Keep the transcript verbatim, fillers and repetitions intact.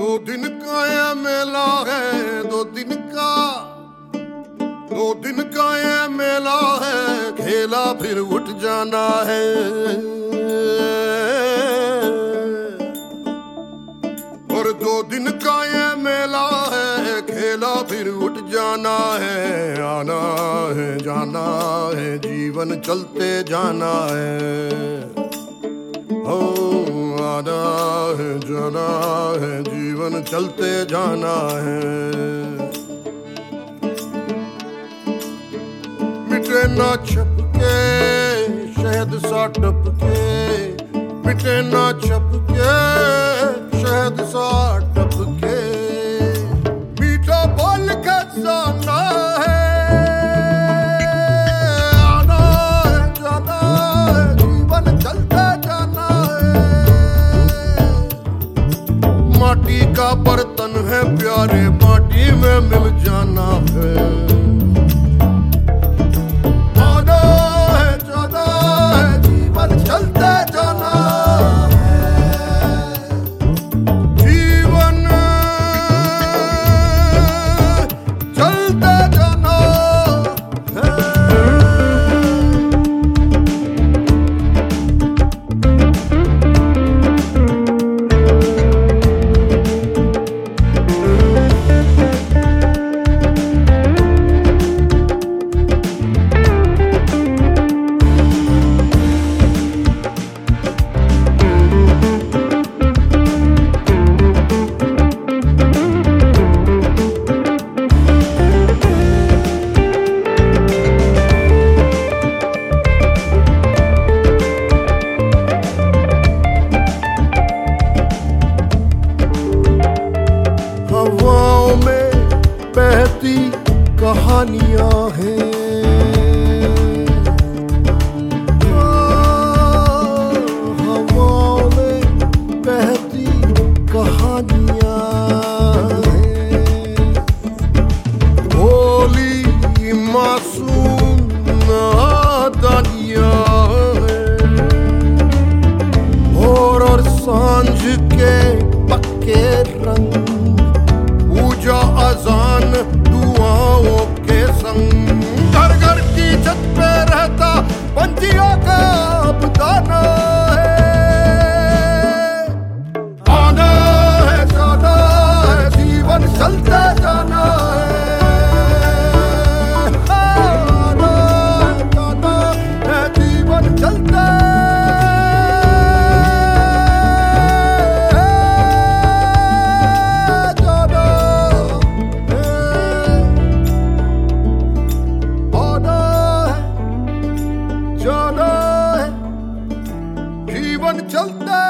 दो दिन का ये मेला है, दो दिन का दो दिन का ये मेला है, खेला फिर उठ जाना है। और दो दिन का ये मेला है, खेला फिर उठ जाना है। आना है जाना है, जीवन चलते जाना है। हो आना है जाना है, जीवन चलते जाना है। मिटे ना छप के शहद सा टपके, मिटे ना छप के शहद सा टपके, मीठा बोल के जाना है। आना है जाना है, जीवन चलते जाना है। माटी का बर्तन है प्यारे, माटी में मिल जाना है। हवाओं में बहती कहानियां हैं, हवाओं में बहती कहानियां हैं। भोली मासूम नादानियां हैं। भोर और सांझ के पक्के रंग, पूजा अजान दुआओं के संग, घर घर की छत पे रहता पंछियों का बदाना है। आना है जाना है, जीवन चलते जाना है। आना है जाना है, जीवन चलते जाना है, जीवन चलता